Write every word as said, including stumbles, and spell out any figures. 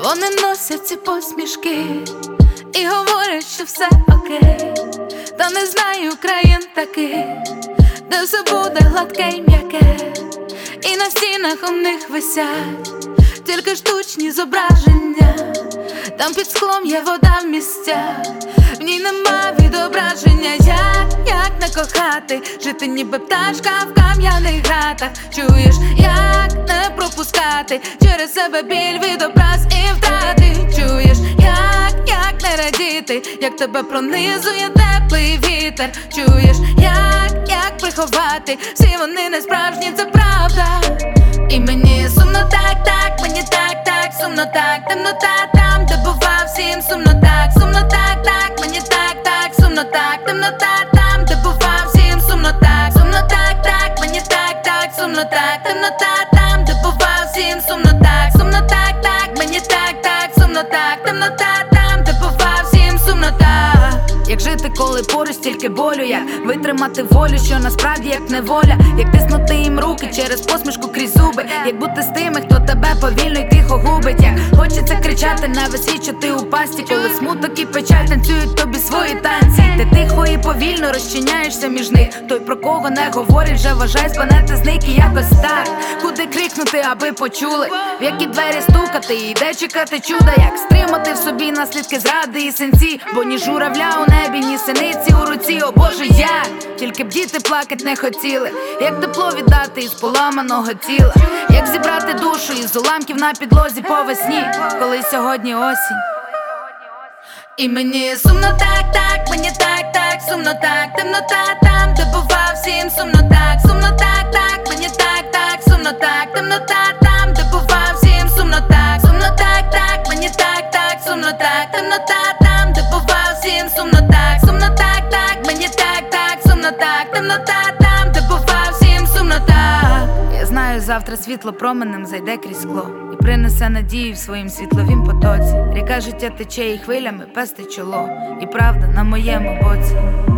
Вони носять ці посмішки і говорять, що все окей. Та не знаю країн таких, де все буде гладке й м'яке. І на стінах у них висять тільки штучні зображення. Там під склом є вода в місцях, в ній нема відображення. Як, як не кохати, жити ніби пташка в кам'яних гратах. Чуєш, як не пропускати через себе біль від образ і втрати. Чуєш, як, як не радіти, як тебе пронизує теплий вітер. Чуєш, як, як приховати, всі вони не справжні, це правда. І мені сумно так, так, мені так, так, сумно так, темнота там, де бува всім сумно так, сумно так, так, мені так, так, сумно так, темнота там, де бува всім сумно так, сумно так, так, мені так, так, сумно так, темнота там, де бува всім сумно так, сумно так, так, мені так, так, сумно так, темнота там, де бува всім сумно так. Як жити, коли поруч стільки болю, як витримати волю, що насправді як неволя, як тиснути їм руки через посмішку крізь зуби, як бути з тими, хто тебе повільно й тихо губить. Як хочеться кричати на весь світ, що ти у пасті, коли смуток і печаль танцюють тобі свої танці. Ти тихо і повільно розчиняєшся між них. Той, про кого не говорять, вже вважай, спанети зник і якось так. Куди крикнути, аби почули, в які двері стукати, і де чекати чуда, як стримати в собі наслідки зради і синці. Бо ні журавля у небі, ні синиці у руці. О Боже, як тільки б діти плакать не хотіли, як тепло віддати із поламаного тіла, як зібрати душу із уламків на підлозі по весні, коли сьогодні осінь. І мені сумно так, так, мені так, так, сумно так, темнота там, де бува всім сумно так, сумно так, так, мені так, так, сумно так, темнота там, де бува всім сумно так, сумно так, так, мені так, так, сумно так, темнота там, де бува всім сумно так, сумно так, так, мені так, так, сумно так, темнота там, де бува всім сумно так. Я знаю, завтра світло променем зайде крізь скло і принесе надію в своїм світловім потоці. Ріка життя тече і хвилями пести чоло, і правда на моєму боці.